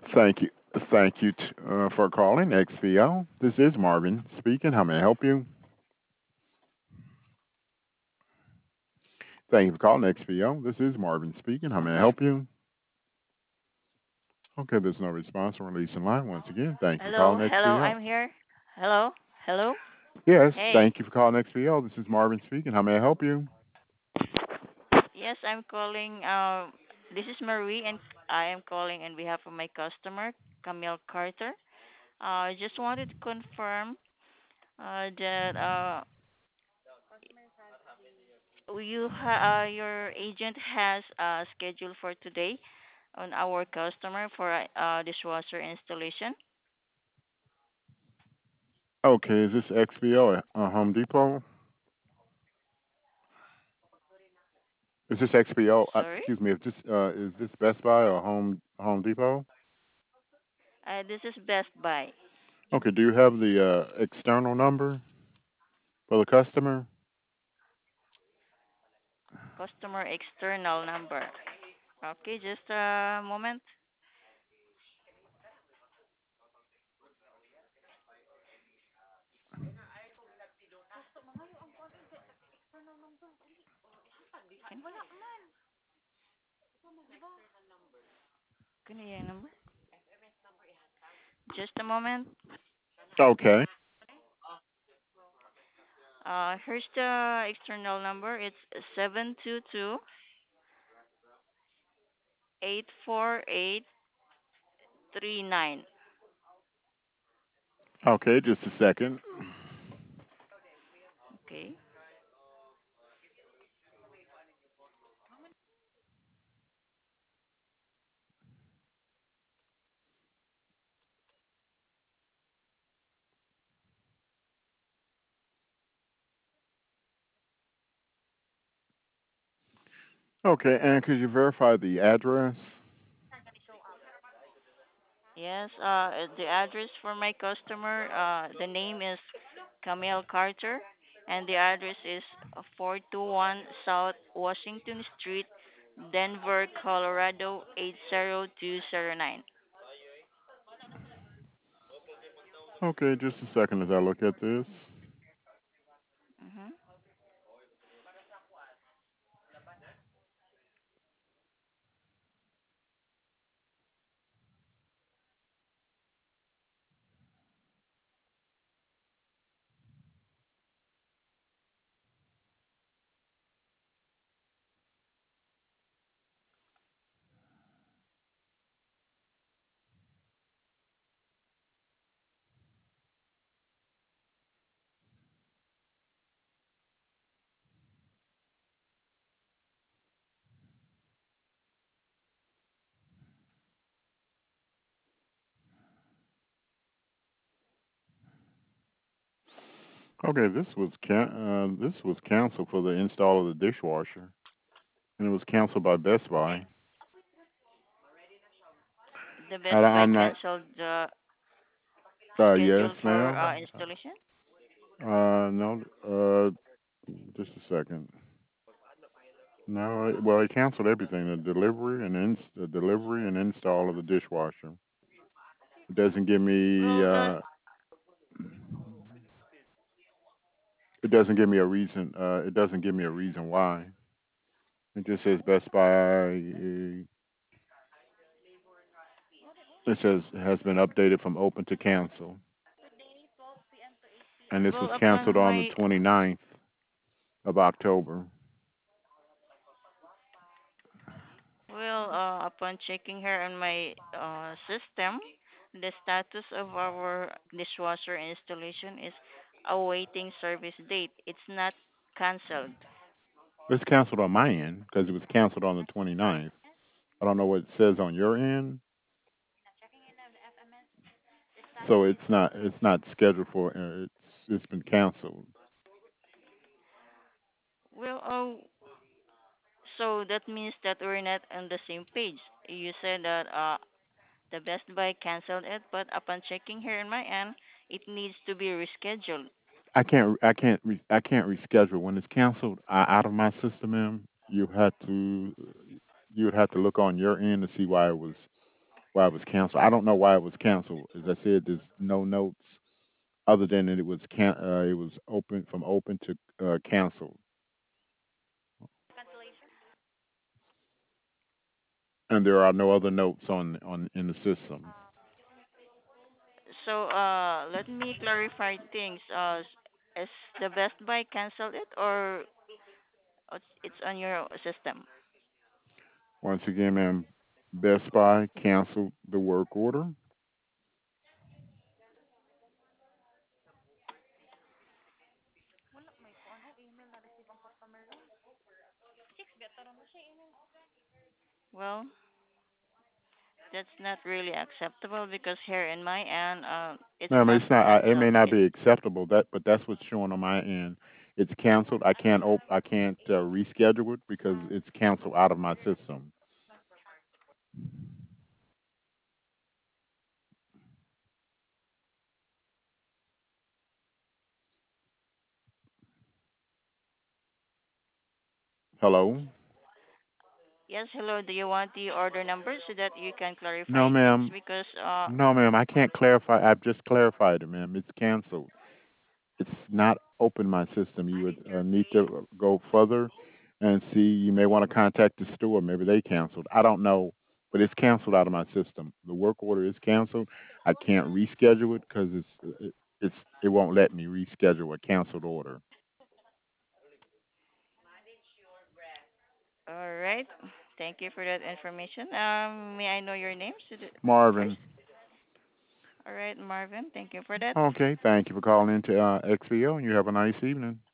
Thank you. Thank you for calling XPO. This is Marvin speaking. How may I help you? Thank you for calling XPO. This is Marvin speaking. How may I help you? Okay, there's no response. I'm releasing line once again. Thank you for Hello, calling hello, XPO. I'm here. Hello, hello. Yes, Hey, thank you for calling XPO. This is Marvin speaking. How may I help you? yes, I'm calling. This is Marie, and I am calling on behalf of my customer, Camille Carter. I just wanted to confirm that your agent has scheduled for today on our customer for dishwasher installation. Okay, is this XPO at Home Depot? Is this XPO? Sorry, Excuse me. Is this Best Buy or Home Depot? this is Best Buy. Okay. Do you have the external number for the customer? Customer external number. Okay, just a moment. Can you number? Just a moment. Okay. Here's the external number. It's 722-848-39. Okay. Just a second. Okay. Okay, and could you verify the address? Yes. The address for my customer. The name is Camille Carter, and the address is 421 South Washington Street, Denver, Colorado 80209. Okay, just a second as I look at this. Mhm. Okay, this was canceled for the install of the dishwasher, and it was canceled by Best Buy. The Best Buy I'm not. canceled the Yes, schedule for ma'am. installation. No. Just a second. No. Well, they canceled everything: the delivery and install of the dishwasher. It doesn't give me. Well, that It doesn't give me a reason. It doesn't give me a reason why. It just says Best Buy. It says has been updated from open to cancel, and this was well canceled upon on the my 29th of October. upon checking here on my system, the status of our dishwasher installation is awaiting service date. It's not canceled. It's canceled on my end because it was canceled on the 29th. I don't know what it says on your end, so it's not scheduled for. It's been canceled. Well, so that means that we're not on the same page. You said that the Best Buy canceled it, but upon checking here on my end, it needs to be rescheduled. I can't reschedule when it's canceled out of my system. Ma'am. You would have to look on your end to see why it was why it was canceled. I don't know why it was canceled. As I said, there's no notes other than that it was open from open to canceled, and there are no other notes on in the system. So let me clarify things. Is the Best Buy canceled it, or it's on your system? Once again, ma'am, Best Buy canceled the work order. Well, that's not really acceptable because here in my end, it's No, I mean, not it's not. It canceled. may not It's be acceptable. But that's what's showing on my end. It's canceled. I can't reschedule it because it's canceled out of my system. Hello. yes. Hello. Do you want the order number so that you can No, clarify things? ma'am. Because No, ma'am. I can't clarify. I've just clarified it, ma'am. It's canceled. It's not open my system. You would need to go further and see. You may want to contact the store. Maybe they canceled. I don't know, but it's canceled out of my system. The work order is canceled. I can't reschedule it because it won't let me reschedule a canceled order. all right. Thank you for that information. May I know your name first? Marvin. All right, Marvin. Thank you for that. Okay, thank you for calling into XVO, and you have a nice evening.